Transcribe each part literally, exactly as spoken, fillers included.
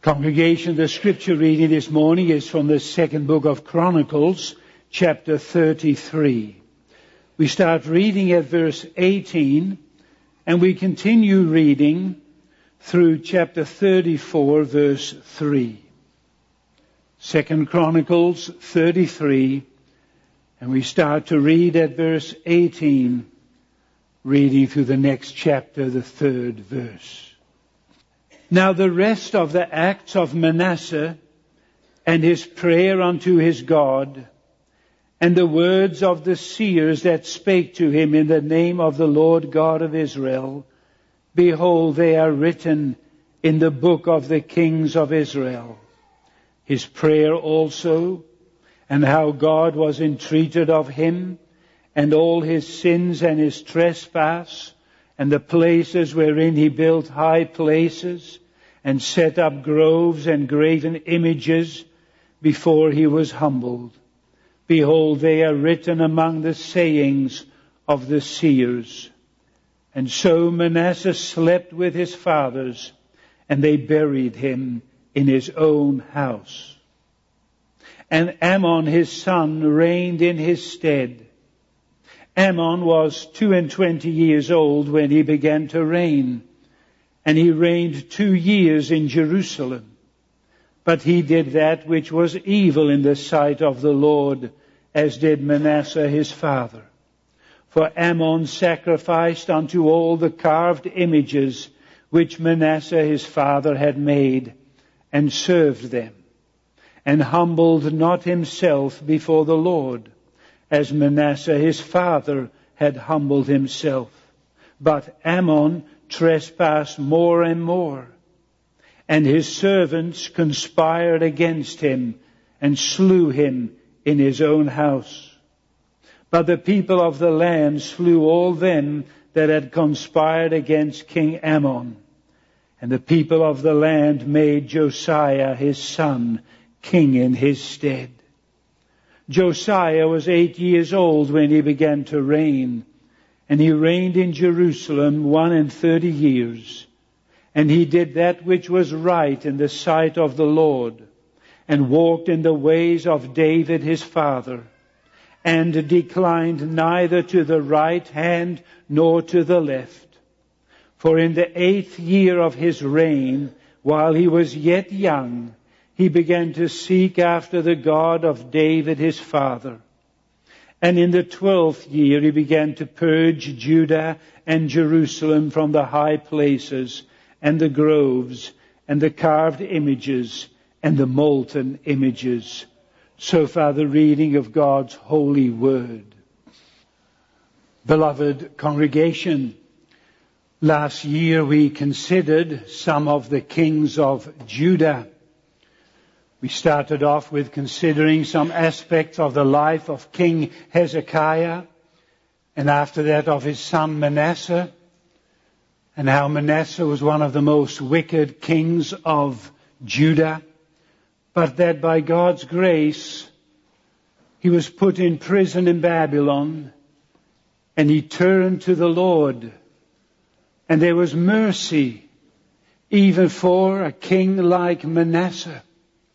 Congregation, the scripture reading this morning is from the second book of Chronicles, chapter thirty-three. We start reading at verse eighteen, and we continue reading through chapter thirty-four, verse three. Second Chronicles thirty-three, and we start to read at verse eighteen, reading through the next chapter, the third verse. Now the rest of the acts of Manasseh, and his prayer unto his God, and the words of the seers that spake to him in the name of the Lord God of Israel, behold, they are written in the book of the kings of Israel. His prayer also, and how God was entreated of him, and all his sins and his trespass, and the places wherein he built high places, and set up groves and graven images before he was humbled. Behold, they are written among the sayings of the seers. And so Manasseh slept with his fathers, and they buried him in his own house. And Amon his son reigned in his stead. Amon was two and twenty years old when he began to reign, and he reigned two years in Jerusalem. But he did that which was evil in the sight of the Lord, as did Manasseh his father. For Amon sacrificed unto all the carved images which Manasseh his father had made, and served them, and humbled not himself before the Lord, as Manasseh his father had humbled himself. But Amon trespassed more and more, and his servants conspired against him, and slew him in his own house. But the people of the land slew all them that had conspired against King Amon. And the people of the land made Josiah his son king in his stead. Josiah was eight years old when he began to reign, and he reigned in Jerusalem one and thirty years. And he did that which was right in the sight of the Lord, and walked in the ways of David his father, and declined neither to the right hand nor to the left. For in the eighth year of his reign, while he was yet young, he began to seek after the God of David his father. And in the twelfth year he began to purge Judah and Jerusalem from the high places, and the groves, and the carved images, and the molten images. So far the reading of God's holy word. Beloved congregation, last year we considered some of the kings of Judah. We started off with considering some aspects of the life of King Hezekiah, and after that of his son Manasseh, and how Manasseh was one of the most wicked kings of Judah, but that by God's grace he was put in prison in Babylon, and he turned to the Lord, and there was mercy even for a king like Manasseh.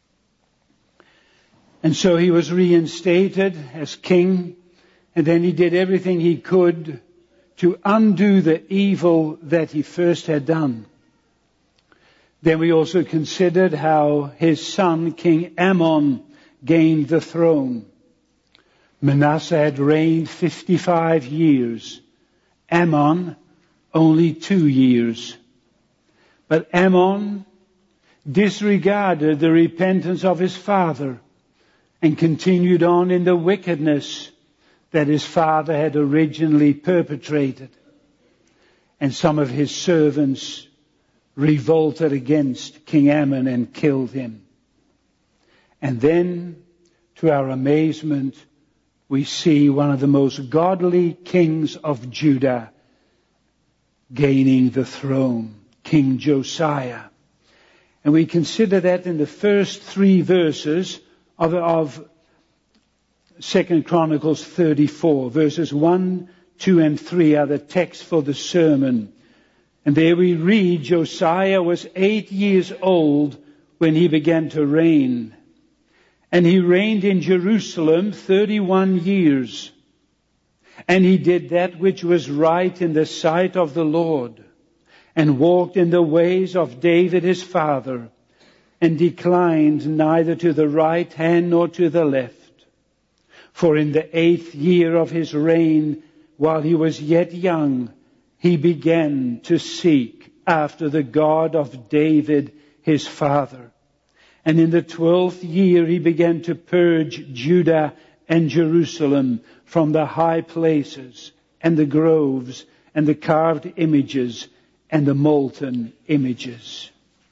And so he was reinstated as king, and then he did everything he could to undo the evil that he first had done. Then we also considered how his son, King Amon, gained the throne. Manasseh had reigned fifty-five years. Amon, only two years. But Amon disregarded the repentance of his father, and continued on in the wickedness that his father had originally perpetrated. And some of his servants revolted against King Amon and killed him. And then, to our amazement, we see one of the most godly kings of Judah gaining the throne, King Josiah. And we consider that in the first three verses of, of Second Chronicles thirty-four. Verses one, two, and three are the text for the sermon. And there we read, Josiah was eight years old when he began to reign. And he reigned in Jerusalem thirty-one years. And he did that which was right in the sight of the Lord, and walked in the ways of David his father, and declined neither to the right hand nor to the left. For in the eighth year of his reign, while he was yet young, he began to seek after the God of David his father. And in the twelfth year he began to purge Judah and Jerusalem from the high places and the groves and the carved images and the molten images.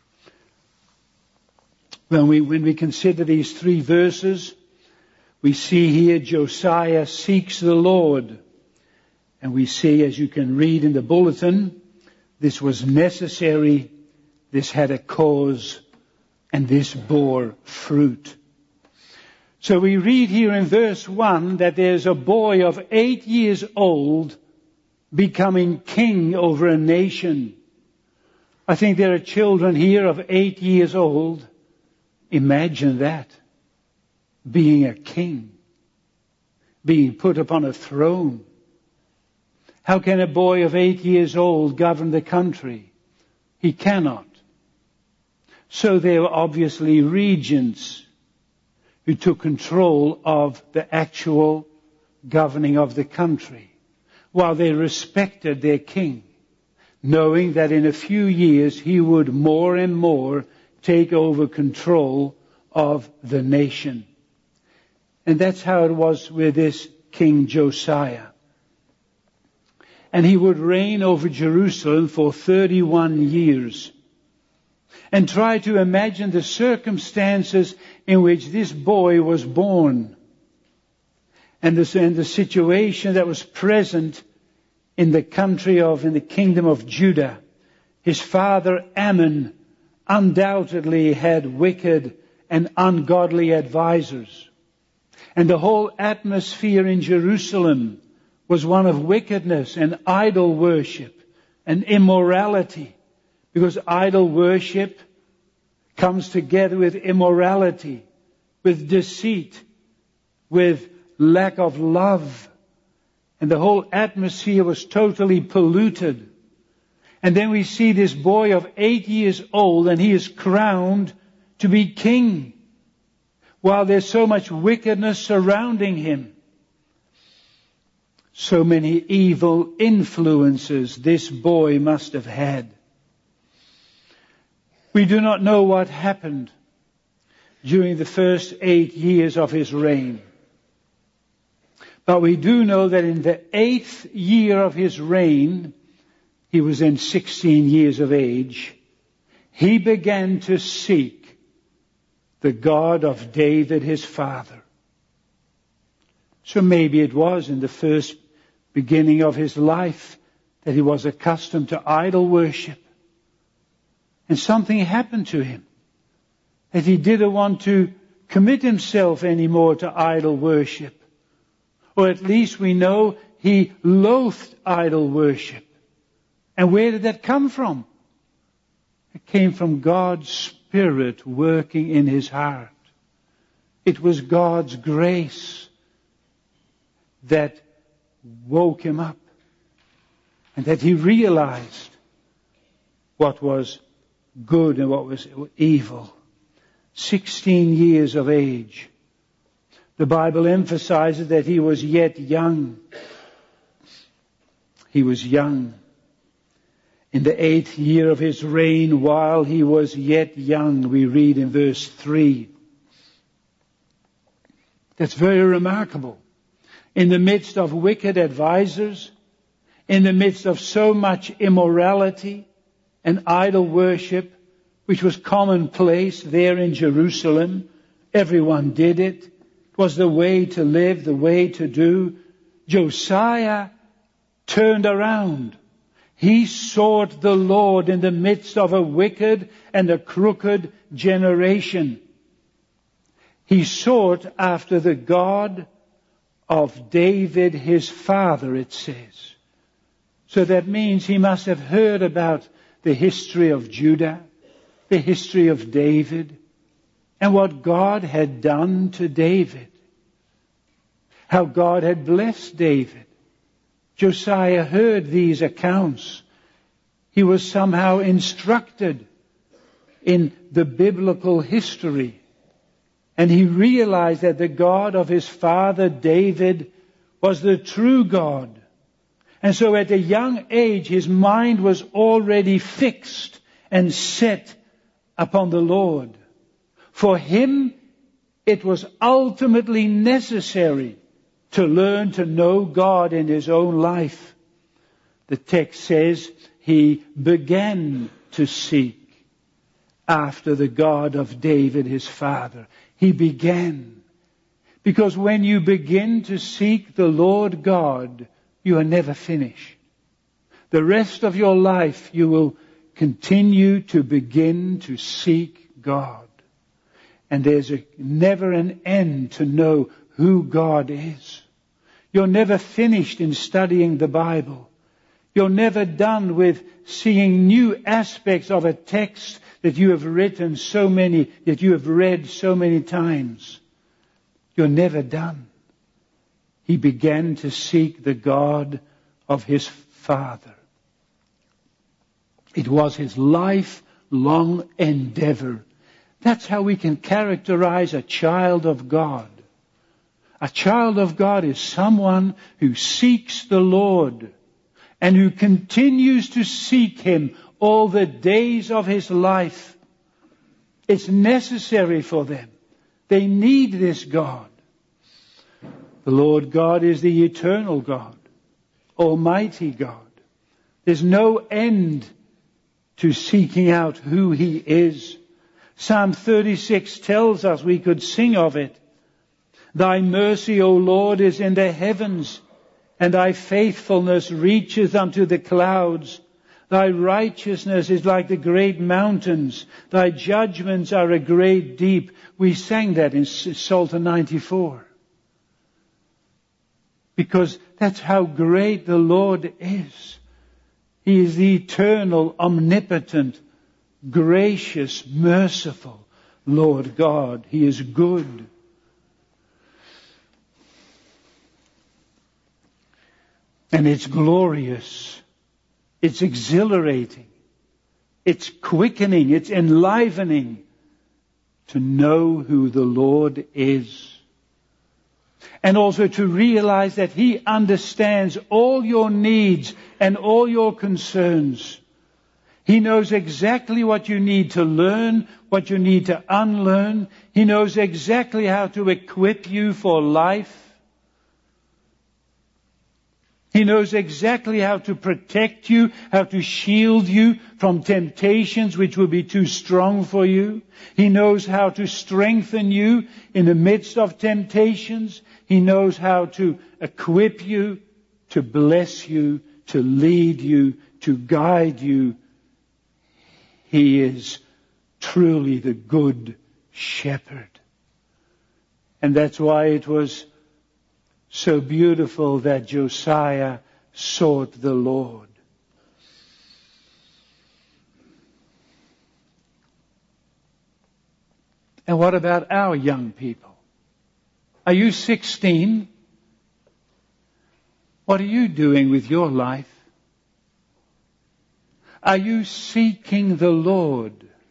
When we, when we consider these three verses, we see here Josiah seeks the Lord. And we see, as you can read in the bulletin, this was necessary, this had a cause, and this bore fruit. So we read here in verse one that there's a boy of eight years old becoming king over a nation. I think there are children here of eight years old. Imagine that. Being a king. Being put upon a throne. How can a boy of eight years old govern the country? He cannot. So there were obviously regents who took control of the actual governing of the country, while they respected their king, knowing that in a few years he would more and more take over control of the nation. And that's how it was with this King Josiah. And he would reign over Jerusalem for thirty-one years. And try to imagine the circumstances in which this boy was born. And the, and the situation that was present in the country of, in the kingdom of Judah. His father Ammon undoubtedly had wicked and ungodly advisors. And the whole atmosphere in Jerusalem was one of wickedness and idol worship and immorality. Because idol worship comes together with immorality, with deceit, with lack of love. And the whole atmosphere was totally polluted. And then we see this boy of eight years old, and he is crowned to be king, while there's so much wickedness surrounding him. So many evil influences this boy must have had. We do not know what happened during the first eight years of his reign. But we do know that in the eighth year of his reign, he was then sixteen years of age, he began to seek the God of David his father. So maybe it was in the first beginning of his life that he was accustomed to idol worship. And something happened to him, that he didn't want to commit himself anymore to idol worship. Or at least we know he loathed idol worship. And where did that come from? It came from God's Spirit working in his heart. It was God's grace that woke him up, and that he realized what was good and what was evil. Sixteen years of age. The Bible emphasizes that he was yet young. He was young. In the eighth year of his reign, while he was yet young, we read in verse three. That's very remarkable. In the midst of wicked advisors, in the midst of so much immorality and idol worship, which was commonplace there in Jerusalem, everyone did it. It was the way to live, the way to do. Josiah turned around. He sought the Lord in the midst of a wicked and a crooked generation. He sought after the God of David his father, it says. So that means he must have heard about the history of Judah. the history of David and what God had done to David. How God had blessed David. Josiah heard these accounts. He was somehow instructed in the biblical history. And he realized that the God of his father David was the true God. And so at a young age, his mind was already fixed and set upon the Lord. For him, it was ultimately necessary to learn to know God in his own life. The text says he began to seek after the God of David, his father. He began. Because when you begin to seek the Lord God, you are never finished. The rest of your life you will continue to begin to seek God. And there's a, never an end to know who God is. You're never finished in studying the Bible. You're never done with seeing new aspects of a text that you have written so many, that you have read so many times. You're never done. He began to seek the God of his father. It was his lifelong endeavor. That's how we can characterize a child of God. A child of God is someone who seeks the Lord and who continues to seek Him all the days of his life. It's necessary for them. They need this God. The Lord God is the eternal God, Almighty God. There's no end to seeking out who He is. Psalm thirty-six tells us, we could sing of it. Thy mercy, O Lord, is in the heavens, and thy faithfulness reacheth unto the clouds. Thy righteousness is like the great mountains. Thy judgments are a great deep. We sang that in Psalm ninety-four. Because that's how great the Lord is. He is the eternal, omnipotent, gracious, merciful Lord God. He is good. And it's glorious. It's exhilarating. It's quickening. It's enlivening to know who the Lord is. And also to realize that He understands all your needs and all your concerns. He knows exactly what you need to learn, what you need to unlearn. He knows exactly how to equip you for life. He knows exactly how to protect you, how to shield you from temptations which will be too strong for you. He knows how to strengthen you in the midst of temptations. He knows how to equip you, to bless you, to lead you, to guide you. He is truly the good shepherd. And that's why it was so beautiful that Josiah sought the Lord. And what about our young people? Are you sixteen? What are you doing with your life? Are you seeking the Lord?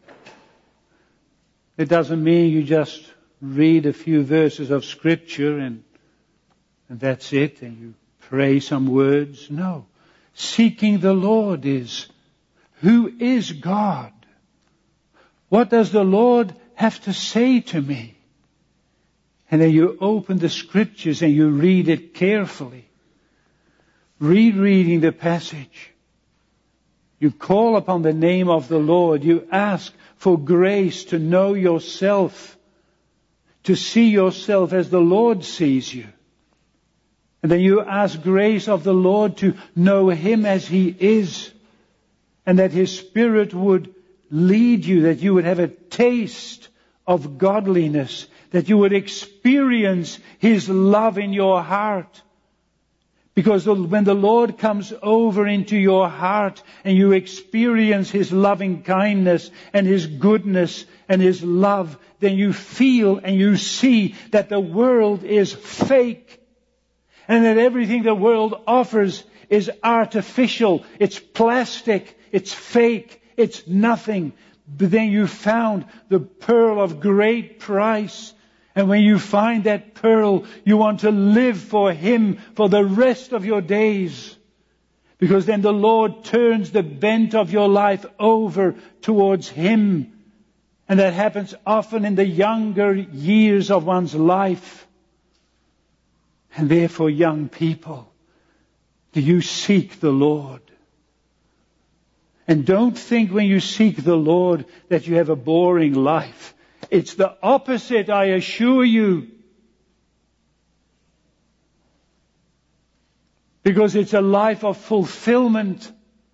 It doesn't mean you just read a few verses of Scripture and And that's it, and you pray some words. No. Seeking the Lord is, who is God? What does the Lord have to say to me? And then you open the Scriptures and you read it carefully. Rereading the passage. You call upon the name of the Lord. You ask for grace to know yourself. To see yourself as the Lord sees you. And then you ask grace of the Lord to know Him as He is. And that His Spirit would lead you, that you would have a taste of godliness, that you would experience His love in your heart. Because when the Lord comes over into your heart and you experience His loving kindness and His goodness and His love, then you feel and you see that the world is fake and that everything the world offers is artificial, it's plastic, it's fake, it's nothing. But then you found the pearl of great price. And when you find that pearl, you want to live for Him for the rest of your days. Because then the Lord turns the bent of your life over towards Him. And that happens often in the younger years of one's life. And therefore, young people, do you seek the Lord? And don't think when you seek the Lord that you have a boring life. It's the opposite, I assure you. Because it's a life of fulfillment.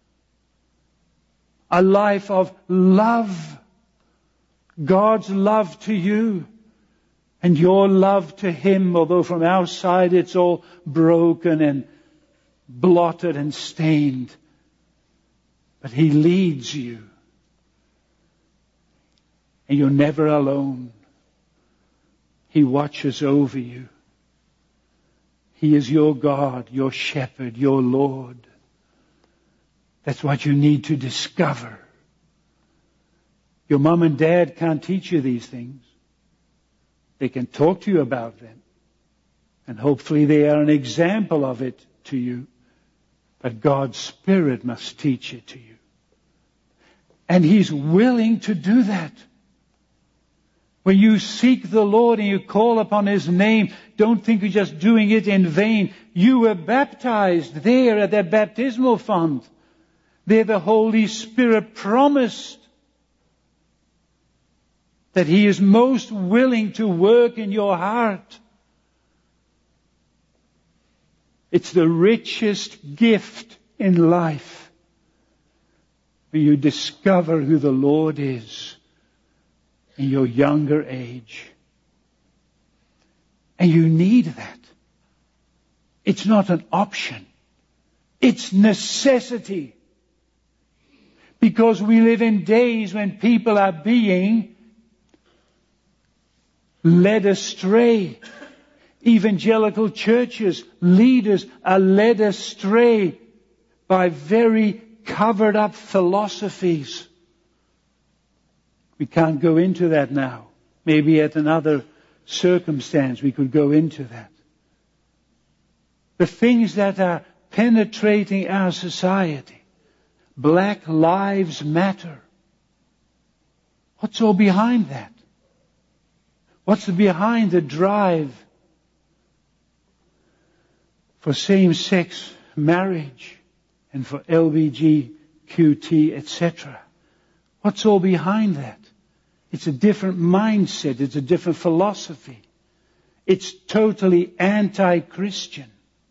A life of love. God's love to you. And your love to Him, although from outside it's all broken and blotted and stained. But He leads you. And you're never alone. He watches over you. He is your God, your shepherd, your Lord. That's what you need to discover. Your mom and dad can't teach you these things. They can talk to you about them. And hopefully they are an example of it to you. But God's Spirit must teach it to you. And He's willing to do that. When you seek the Lord and you call upon His name, don't think you're just doing it in vain. You were baptized there at that baptismal font. There the Holy Spirit promised that He is most willing to work in your heart. It's the richest gift in life when you discover who the Lord is in your younger age. And you need that. It's not an option. It's necessity. Because we live in days when people are being led astray. Evangelical churches, leaders are led astray by very covered up philosophies. We can't go into that now. Maybe at another circumstance we could go into that. The things that are penetrating our society. Black lives matter. What's all behind that? What's behind the drive for same-sex marriage and for L G B T Q, et cetera? What's all behind that? It's a different mindset. It's a different philosophy. It's totally anti-Christian.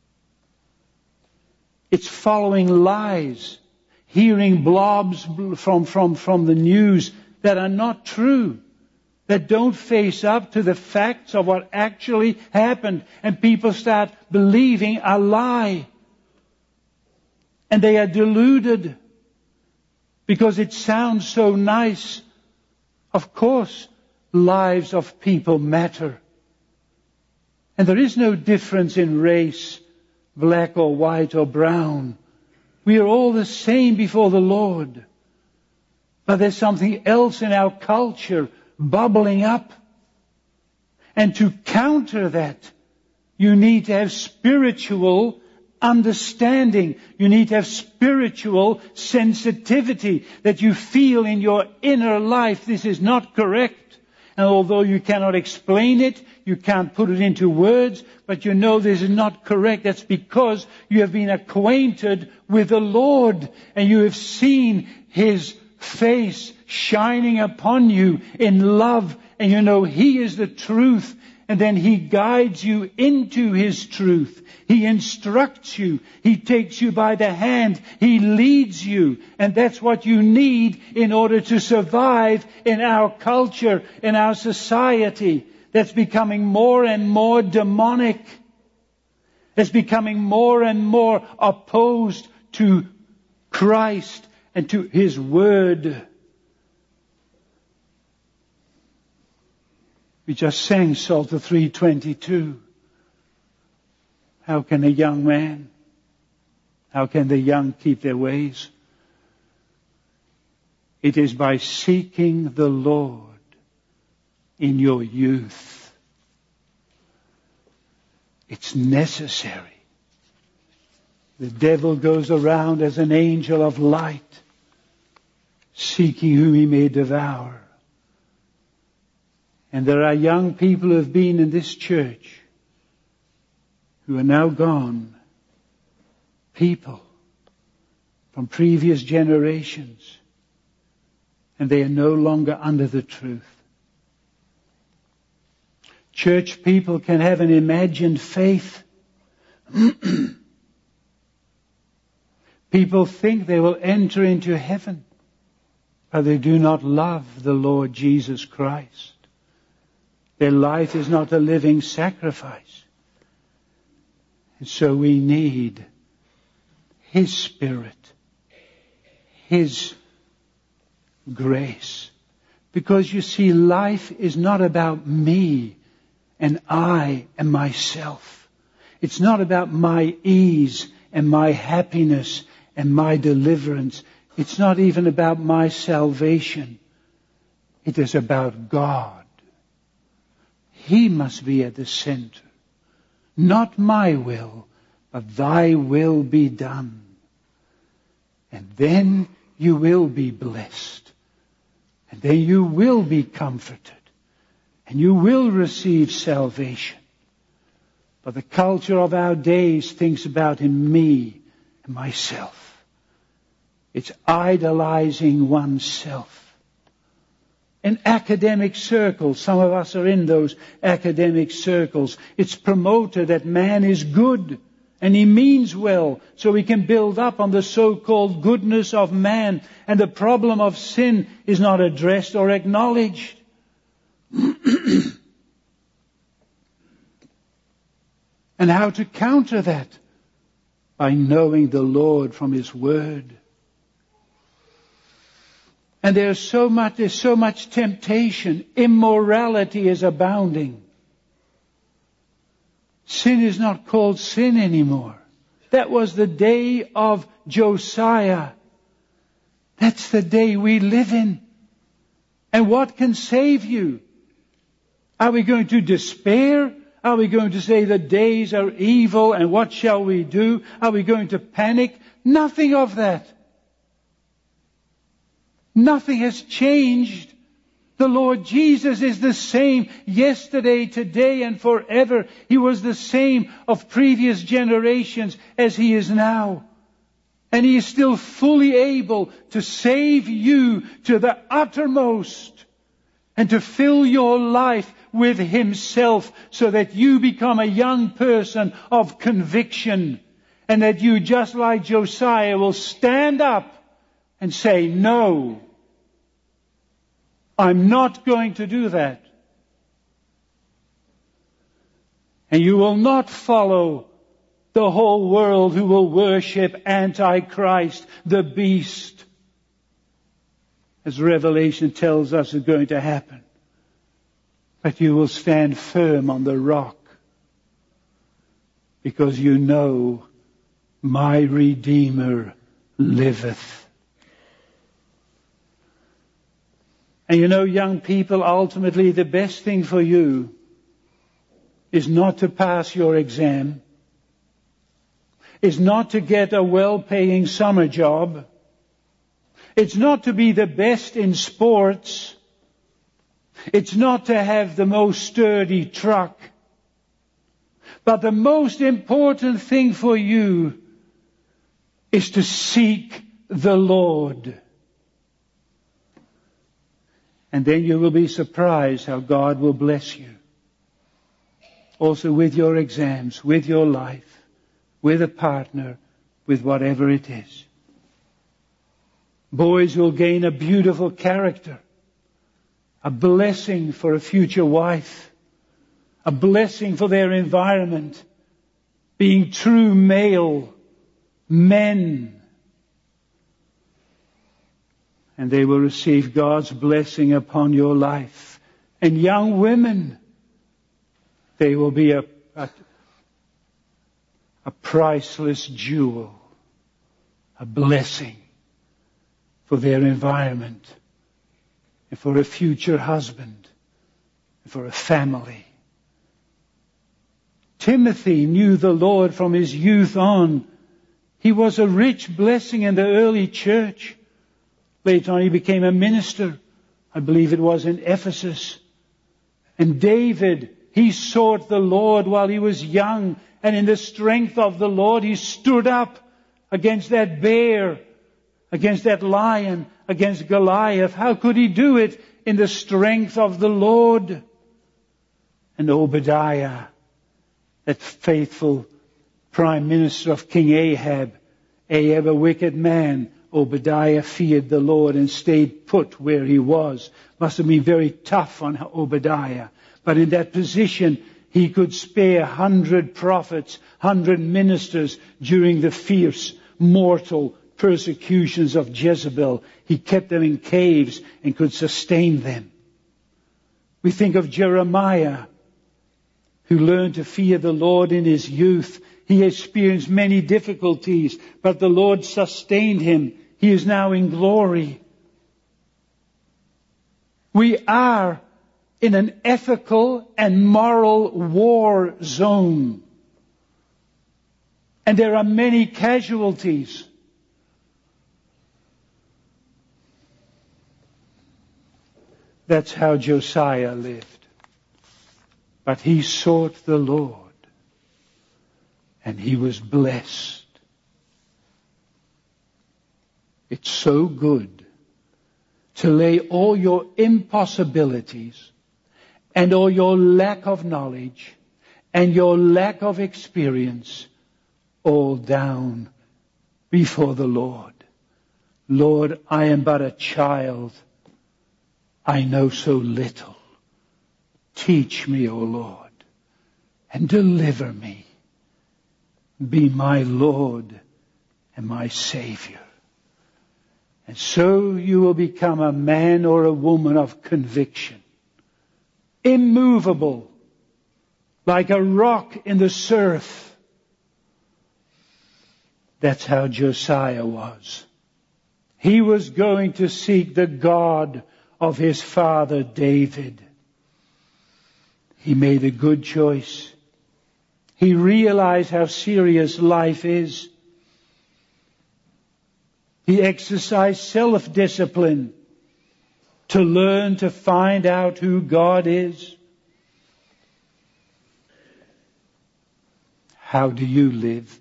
It's following lies, hearing blobs from, from, from the news that are not true, that don't face up to the facts of what actually happened. And people start believing a lie. And they are deluded because it sounds so nice. Of course, lives of people matter. And there is no difference in race, black or white or brown. We are all the same before the Lord. But there's something else in our culture bubbling up. And to counter that, you need to have spiritual understanding. You need to have spiritual sensitivity, that you feel in your inner life this is not correct. And although you cannot explain it, you can't put it into words, but you know this is not correct. That's because you have been acquainted with the Lord and you have seen His face shining upon you in love, and you know He is the truth. And then He guides you into His truth. He instructs you. He takes you by the hand. He leads you. And that's what you need in order to survive in our culture, in our society that's becoming more and more demonic. It's becoming more and more opposed to Christ and to His Word. We just sang Psalter three twenty-two. How can a young man, how can the young keep their ways? It is by seeking the Lord in your youth. It's necessary. The devil goes around as an angel of light, seeking whom he may devour. And there are young people who have been in this church who are now gone. People from previous generations. And they are no longer under the truth. Church people can have an imagined faith. People think they will enter into heaven, but they do not love the Lord Jesus Christ. Their life is not a living sacrifice. And so we need His Spirit, His grace. Because you see, life is not about me and I and myself. It's not about my ease and my happiness and my deliverance. It's not even about my salvation. It is about God. He must be at the center. Not my will, but Thy will be done. And then you will be blessed. And then you will be comforted. And you will receive salvation. But the culture of our days thinks about in me and myself. It's idolizing oneself. In academic circles, some of us are in those academic circles, it's promoted that man is good and he means well, so we can build up on the so-called goodness of man, and the problem of sin is not addressed or acknowledged. And how to counter that? By knowing the Lord from His Word. And there's so much, there's so much temptation. Immorality is abounding. Sin is not called sin anymore. That was the day of Josiah. That's the day we live in. And what can save you? Are we going to despair? Are we going to say the days are evil and what shall we do? Are we going to panic? Nothing of that. Nothing has changed. The Lord Jesus is the same yesterday, today, and forever. He was the same of previous generations as He is now. And He is still fully able to save you to the uttermost and to fill your life with Himself so that you become a young person of conviction and that you, just like Josiah, will stand up and say, no, I'm not going to do that. And you will not follow the whole world who will worship Antichrist, the beast, as Revelation tells us is going to happen. But you will stand firm on the rock because you know my Redeemer liveth. And you know, young people, ultimately the best thing for you is not to pass your exam, is not to get a well-paying summer job, it's not to be the best in sports, it's not to have the most sturdy truck, but the most important thing for you is to seek the Lord. And then you will be surprised how God will bless you. Also with your exams, with your life, with a partner, with whatever it is. Boys will gain a beautiful character, a blessing for a future wife, a blessing for their environment, being true male men. And they will receive God's blessing upon your life. And young women, they will be a, a, a priceless jewel, a blessing for their environment and for a future husband and for a family. Timothy knew the Lord from his youth on. He was a rich blessing in the early church. Later on he became a minister. I believe it was in Ephesus. And David, he sought the Lord while he was young. And in the strength of the Lord, he stood up against that bear, against that lion, against Goliath. How could he do it? In the strength of the Lord. And Obadiah, that faithful prime minister of King Ahab, Ahab a wicked man, Obadiah feared the Lord and stayed put where he was. Must have been very tough on Obadiah. But in that position, he could spare hundred prophets, hundred ministers during the fierce, mortal persecutions of Jezebel. He kept them in caves and could sustain them. We think of Jeremiah, who learned to fear the Lord in his youth. He experienced many difficulties, but the Lord sustained him. He is now in glory. We are in an ethical and moral war zone. And there are many casualties. That's how Josiah lived. But he sought the Lord, and he was blessed. It's so good to lay all your impossibilities and all your lack of knowledge and your lack of experience all down before the Lord. Lord, I am but a child. I know so little. Teach me, O Lord, and deliver me. Be my Lord and my Savior. And so you will become a man or a woman of conviction. Immovable, like a rock in the surf. That's how Josiah was. He was going to seek the God of his father David. He made a good choice. He realized how serious life is. He exercised self-discipline to learn to find out who God is. How do you live?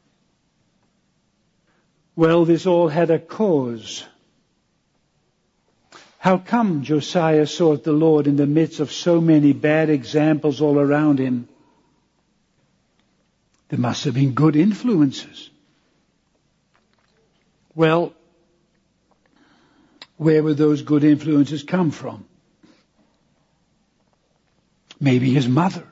Well, this all had a cause. How come Josiah sought the Lord in the midst of so many bad examples all around him? There must have been good influences. Well, where would those good influences come from? Maybe his mother.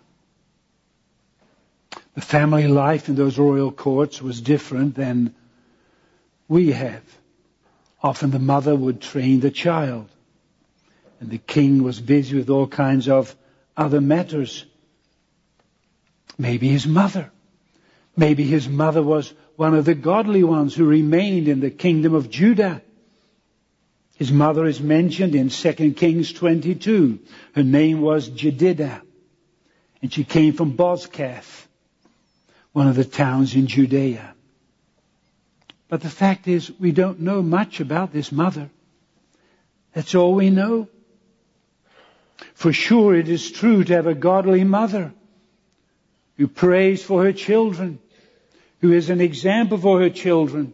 The family life in those royal courts was different than we have. Often the mother would train the child. And the king was busy with all kinds of other matters. Maybe his mother. Maybe his mother was one of the godly ones who remained in the kingdom of Judah. His mother is mentioned in Second Kings twenty-two. Her name was Jedidah. And she came from Bozkath, one of the towns in Judea. But the fact is, we don't know much about this mother. That's all we know. For sure it is true to have a godly mother who prays for her children, who is an example for her children.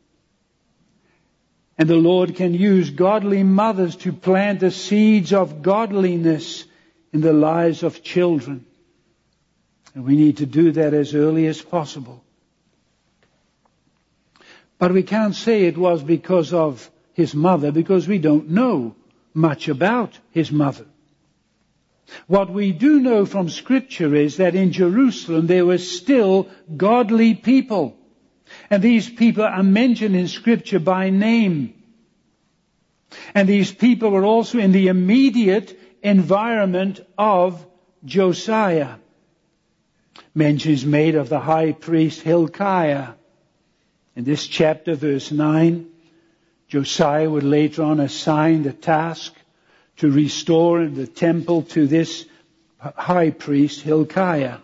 And the Lord can use godly mothers to plant the seeds of godliness in the lives of children. And we need to do that as early as possible. But we can't say it was because of his mother, because we don't know much about his mother. What we do know from Scripture is that in Jerusalem there were still godly people. And these people are mentioned in Scripture by name. And these people were also in the immediate environment of Josiah. Mention is made of the high priest Hilkiah. In this chapter, verse nine, Josiah would later on assign the task to restore the temple to this high priest Hilkiah.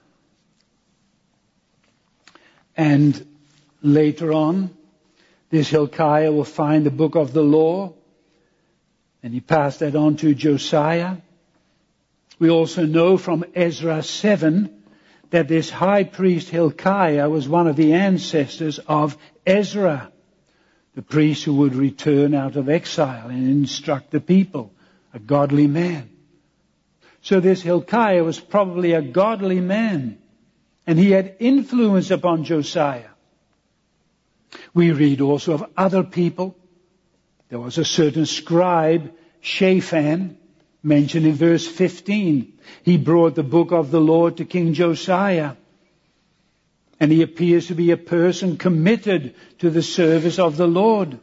And later on, this Hilkiah will find the book of the law, and he passed that on to Josiah. We also know from Ezra seven that this high priest Hilkiah was one of the ancestors of Ezra, the priest who would return out of exile and instruct the people, a godly man. So this Hilkiah was probably a godly man, and he had influence upon Josiah. We read also of other people. There was a certain scribe, Shaphan, mentioned in verse fifteen. He brought the book of the Lord to King Josiah. And he appears to be a person committed to the service of the Lord.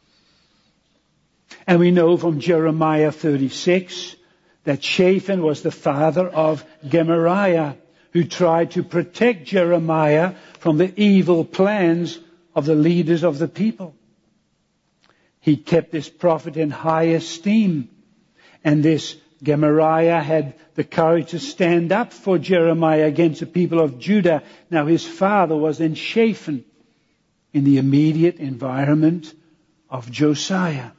And we know from Jeremiah thirty-six that Shaphan was the father of Gemariah, who tried to protect Jeremiah from the evil plans of the leaders of the people. He kept this prophet in high esteem. And this Gemariah had the courage to stand up for Jeremiah against the people of Judah. Now his father was in Shaphan, in the immediate environment of Josiah.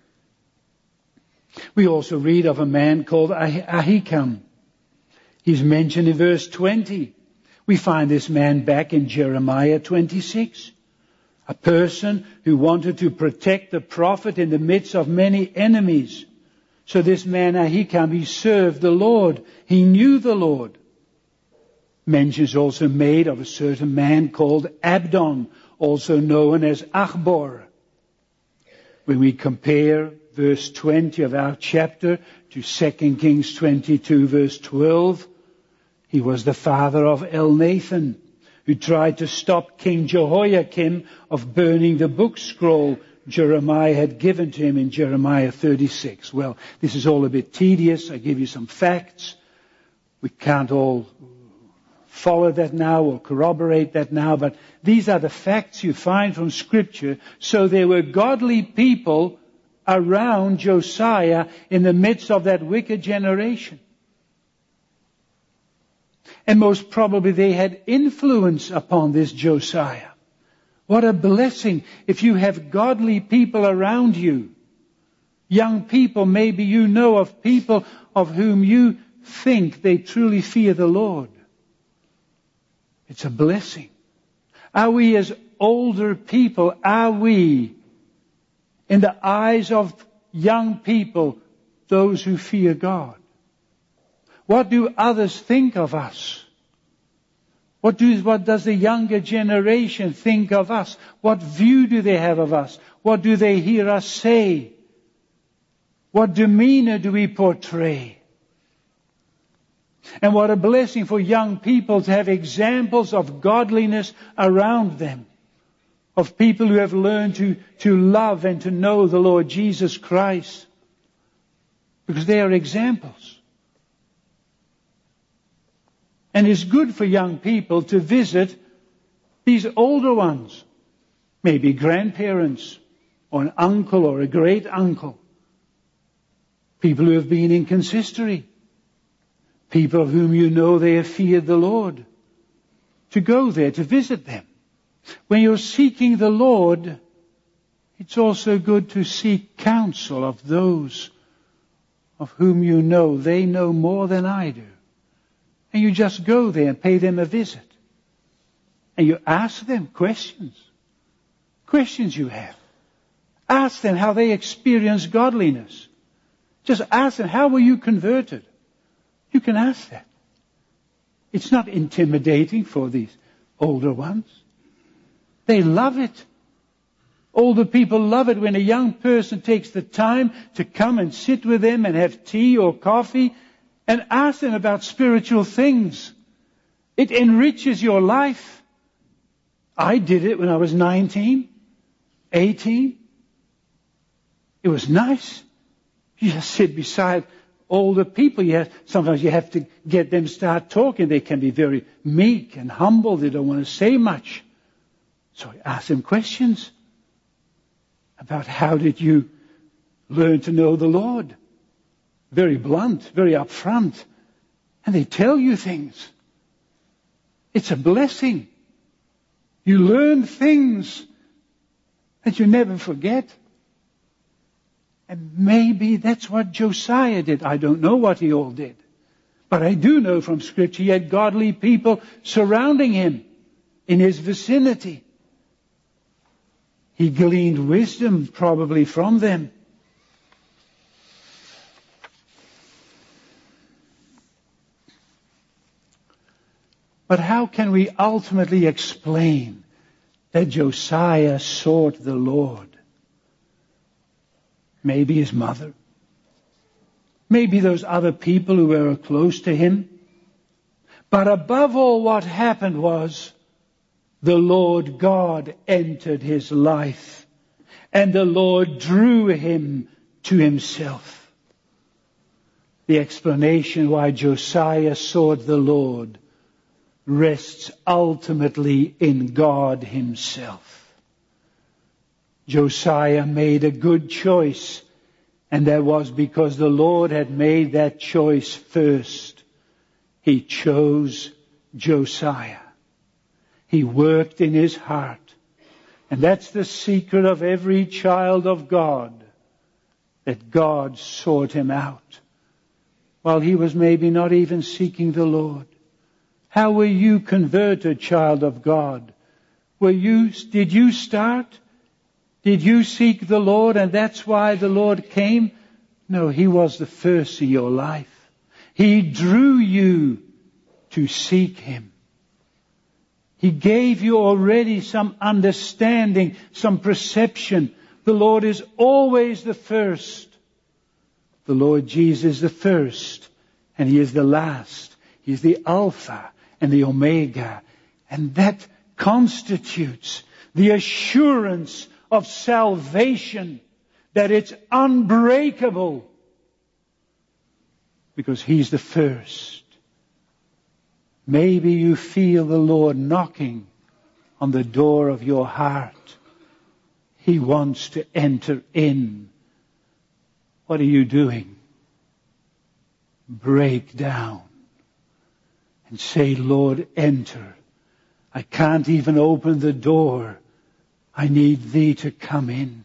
We also read of a man called Ahikam. He's mentioned in verse twenty. We find this man back in Jeremiah twenty-six. A person who wanted to protect the prophet in the midst of many enemies. So this man Ahikam, he served the Lord. He knew the Lord. Mention is also made of a certain man called Abdon, also known as Achbor. When we compare verse twenty of our chapter to Second Kings twenty-two, verse twelve, he was the father of Elnathan, who tried to stop King Jehoiakim of burning the book scroll Jeremiah had given to him in Jeremiah thirty-six. Well, this is all a bit tedious. I give you some facts. We can't all follow that now or corroborate that now, but these are the facts you find from Scripture. So there were godly people around Josiah in the midst of that wicked generation. And most probably they had influence upon this Josiah. What a blessing if you have godly people around you. Young people, maybe you know of people of whom you think they truly fear the Lord. It's a blessing. Are we as older people, are we, in the eyes of young people, those who fear God? What do others think of us? What, do, what does the younger generation think of us? What view do they have of us? What do they hear us say? What demeanor do we portray? And what a blessing for young people to have examples of godliness around them. Of people who have learned to, to love and to know the Lord Jesus Christ. Because they are examples. And it's good for young people to visit these older ones. Maybe grandparents, or an uncle or a great uncle. People who have been in consistory. People of whom you know they have feared the Lord. To go there, to visit them. When you're seeking the Lord, it's also good to seek counsel of those of whom you know they know more than I do. And you just go there and pay them a visit. And you ask them questions. Questions you have. Ask them how they experience godliness. Just ask them, how were you converted? You can ask that. It's not intimidating for these older ones. They love it. Older people love it when a young person takes the time to come and sit with them and have tea or coffee and ask them about spiritual things. It enriches your life. I did it when I was nineteen, eighteen. It was nice. You just sit beside older people. You have, sometimes you have to get them to start talking. They can be very meek and humble. They don't want to say much. So I ask them questions about how did you learn to know the Lord. Very blunt, very upfront. And they tell you things. It's a blessing. You learn things that you never forget. And maybe that's what Josiah did. I don't know what he all did. But I do know from Scripture he had godly people surrounding him in his vicinity. He gleaned wisdom probably from them. But how can we ultimately explain that Josiah sought the Lord? Maybe his mother. Maybe those other people who were close to him. But above all, what happened was the Lord God entered his life, and the Lord drew him to himself. The explanation why Josiah sought the Lord rests ultimately in God himself. Josiah made a good choice, and that was because the Lord had made that choice first. He chose Josiah. He worked in his heart. And that's the secret of every child of God, that God sought him out while he was maybe not even seeking the Lord. How were you converted, child of God? Were you, did you start? Did you seek the Lord and that's why the Lord came? No, he was the first in your life. He drew you to seek him. He gave you already some understanding, some perception. The Lord is always the first. The Lord Jesus is the first, and he is the last. He is the Alpha and the Omega. And that constitutes the assurance of salvation, that it's unbreakable, because he's the first. Maybe you feel the Lord knocking on the door of your heart. He wants to enter in. What are you doing? Break down and say, Lord, enter. I can't even open the door. I need thee to come in.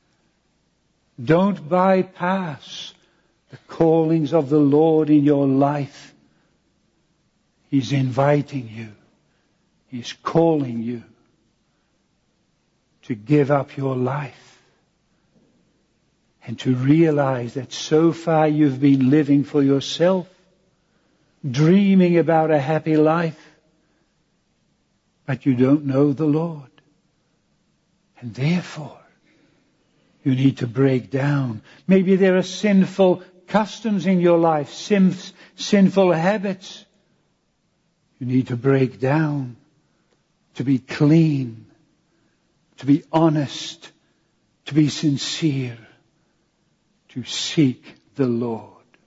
Don't bypass the callings of the Lord in your life. He's inviting you. He's calling you to give up your life and to realize that so far you've been living for yourself, dreaming about a happy life, but you don't know the Lord. And therefore, you need to break down. Maybe there are sinful customs in your life, sin, sinful habits. You need to break down, to be clean, to be honest, to be sincere, to seek the Lord.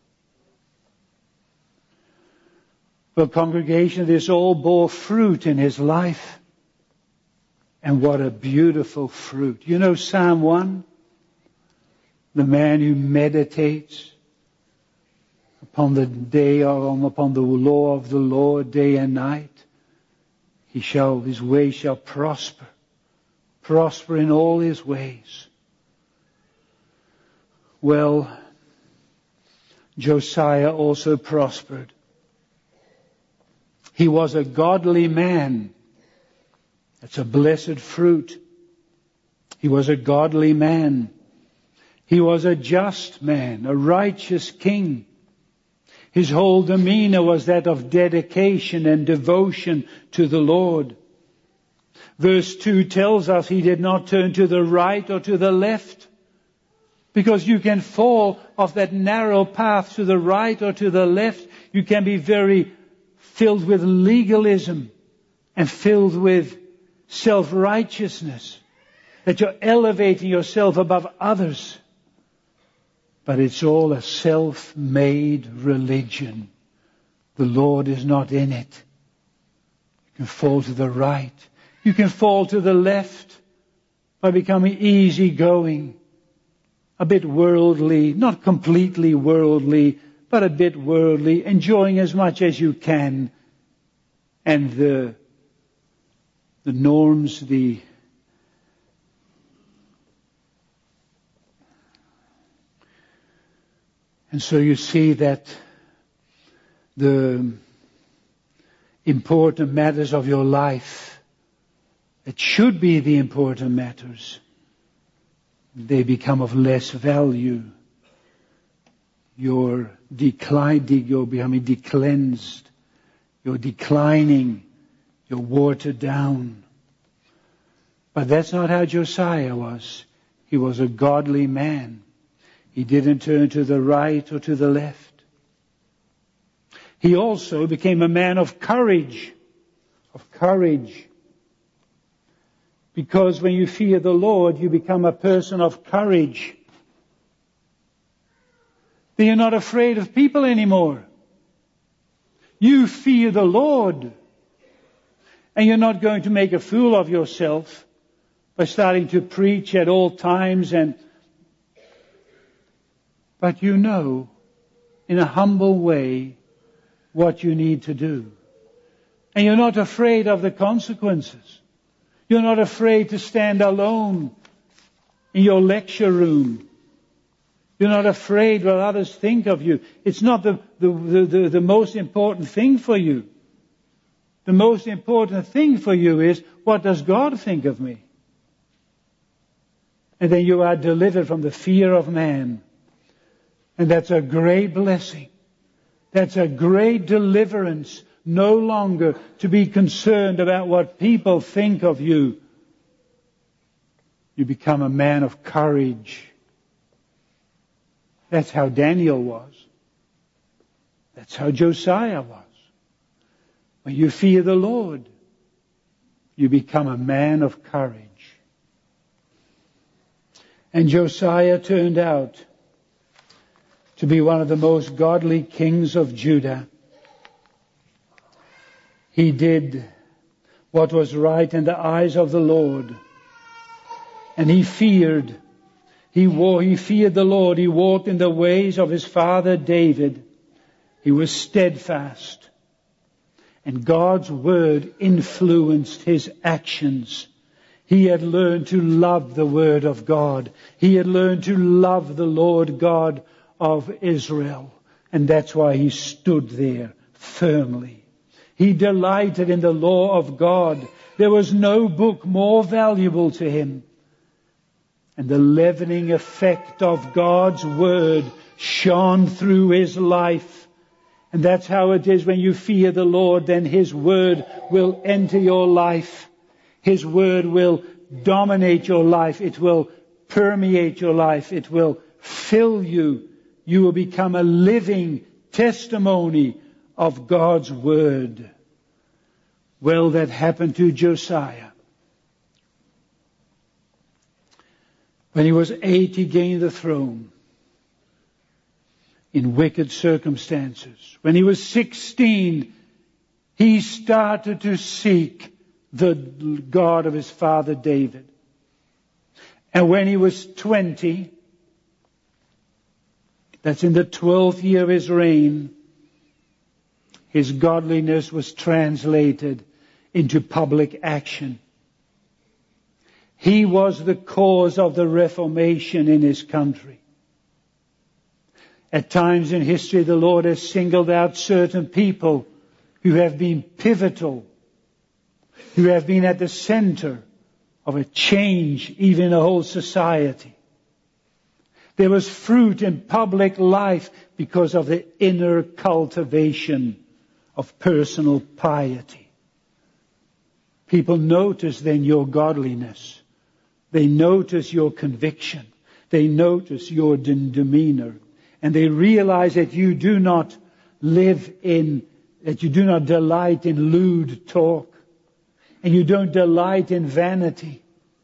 Well, congregation, this all bore fruit in his life. And what a beautiful fruit. You know Psalm one? The man who meditates upon the day or upon the law of the Lord day and night, he shall, his way shall prosper. Prosper in all his ways. Well, Josiah also prospered. He was a godly man. That's a blessed fruit. He was a godly man. He was a just man, a righteous king. His whole demeanor was that of dedication and devotion to the Lord. Verse two tells us he did not turn to the right or to the left. Because you can fall off that narrow path to the right or to the left. You can be very filled with legalism and filled with self-righteousness, that you're elevating yourself above others. But it's all a self-made religion. The Lord is not in it. You can fall to the right. You can fall to the left by becoming easygoing, a bit worldly, not completely worldly, but a bit worldly, enjoying as much as you can. And the, the norms, the And so you see that the important matters of your life, it should be the important matters, they become of less value. You're declining, you're becoming decleansed, you're declining, you're watered down. But that's not how Josiah was. He was a godly man. He didn't turn to the right or to the left. He also became a man of courage, of courage. Because when you fear the Lord, you become a person of courage. Then you're not afraid of people anymore. You fear the Lord. And you're not going to make a fool of yourself by starting to preach at all times and But you know, in a humble way, what you need to do. And you're not afraid of the consequences. You're not afraid to stand alone in your lecture room. You're not afraid what others think of you. It's not the, the, the, the, the most important thing for you. The most important thing for you is, what does God think of me? And then you are delivered from the fear of man. And that's a great blessing. That's a great deliverance. No longer to be concerned about what people think of you. You become a man of courage. That's how Daniel was. That's how Josiah was. When you fear the Lord, you become a man of courage. And Josiah turned out to be one of the most godly kings of Judah. He did what was right in the eyes of the Lord. And he feared. He, wore, he feared the Lord. He walked in the ways of his father David. He was steadfast. And God's word influenced his actions. He had learned to love the word of God. He had learned to love the Lord God of Israel. And that's why he stood there firmly. He delighted in the law of God. There was no book more valuable to him. And the leavening effect of God's word shone through his life. And that's how it is when you fear the Lord, then his word will enter your life. His word will dominate your life. It will permeate your life. It will fill you. You will become a living testimony of God's word. Well, that happened to Josiah. When he was eight, he gained the throne in wicked circumstances. When he was sixteen, he started to seek the God of his father David. And when he was twenty, that's in the twelfth year of his reign, his godliness was translated into public action. He was the cause of the Reformation in his country. At times in history, the Lord has singled out certain people who have been pivotal, who have been at the center of a change, even in a whole society. There was fruit in public life because of the inner cultivation of personal piety. People notice then your godliness. They notice your conviction. They notice your de- demeanor. And they realize that you do not live in, that you do not delight in lewd talk. And you don't delight in vanity.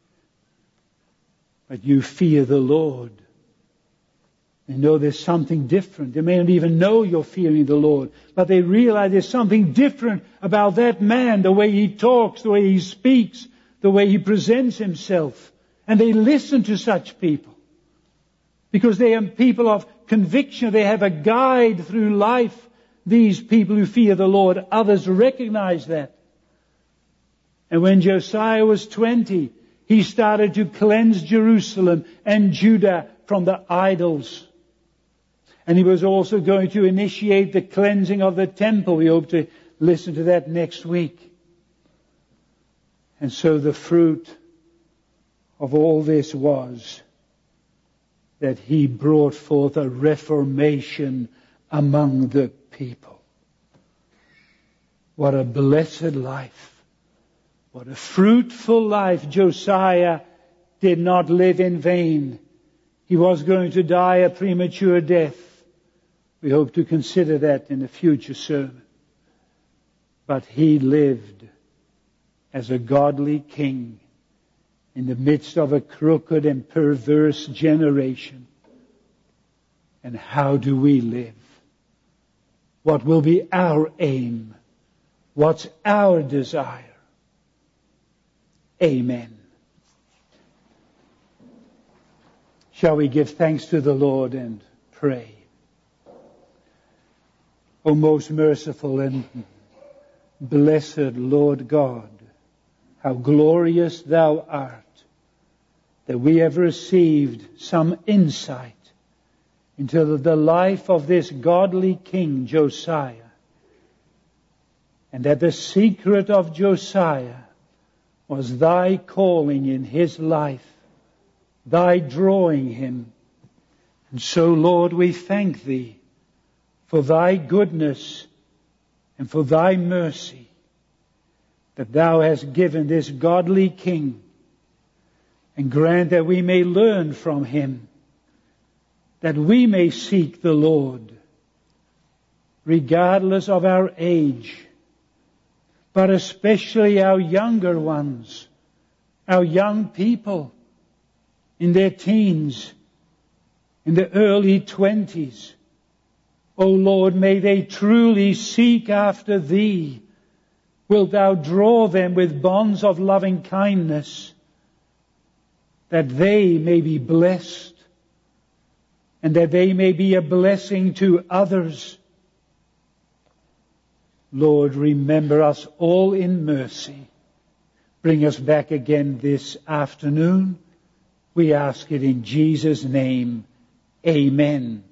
But you fear the Lord. They know there's something different. They may not even know you're fearing the Lord. But they realize there's something different about that man, the way he talks, the way he speaks, the way he presents himself. And they listen to such people. Because they are people of conviction. They have a guide through life. These people who fear the Lord, others recognize that. And when Josiah was twenty, he started to cleanse Jerusalem and Judah from the idols. And he was also going to initiate the cleansing of the temple. We hope to listen to that next week. And so the fruit of all this was that he brought forth a reformation among the people. What a blessed life. What a fruitful life. Josiah did not live in vain. He was going to die a premature death. We hope to consider that in a future sermon. But he lived as a godly king in the midst of a crooked and perverse generation. And how do we live? What will be our aim? What's our desire? Amen. Shall we give thanks to the Lord and pray? O most merciful and blessed Lord God, how glorious Thou art, that we have received some insight into the life of this godly king Josiah, and that the secret of Josiah was Thy calling in his life, Thy drawing him. And so, Lord, we thank Thee for Thy goodness and for Thy mercy, that Thou hast given this godly king, and grant that we may learn from him, that we may seek the Lord, regardless of our age, but especially our younger ones, our young people in their teens, in the early twenties. O Lord, may they truly seek after Thee. Wilt Thou draw them with bonds of loving kindness, that they may be blessed, and that they may be a blessing to others. Lord, remember us all in mercy. Bring us back again this afternoon. We ask it in Jesus' name. Amen.